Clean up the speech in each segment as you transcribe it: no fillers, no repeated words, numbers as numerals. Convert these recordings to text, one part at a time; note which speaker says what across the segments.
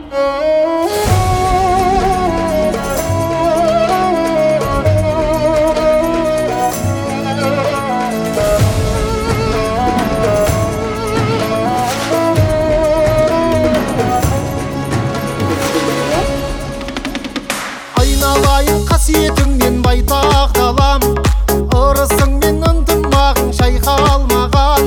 Speaker 1: Айналайын қасиетіңмен байтақ далам, ырысыңмен ынтымағың шайқалмаған.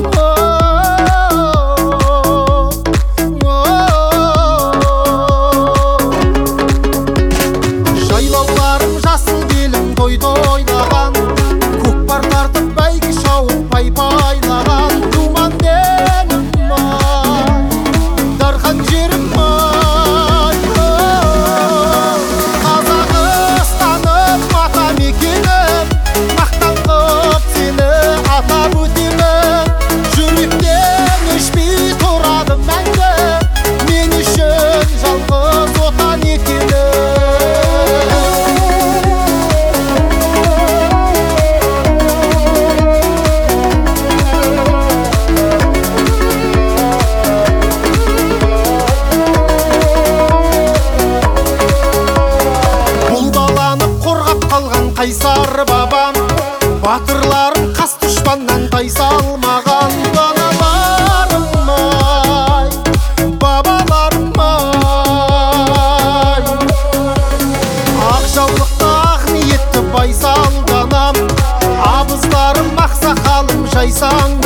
Speaker 1: Жайлауларым жасыл белім тойды ойлаған, көкпар тартып бәйге шауып пай-пайлаған. Думан денім ай, дархан жерім ай, Қазақстаным ата мекенім, мақтан қып сені атап өтемін. Жүректен өшпей тұрады мәңгі, мен үшін жалғыз отан екенің. Қайсар бабам, батырларым қас дұшпаннан тайсалмаған. Даналарым ай, бабаларым ай, ақ жаулықты ақ ниетті байсал данам, абыздарым ақсақалым жайсаң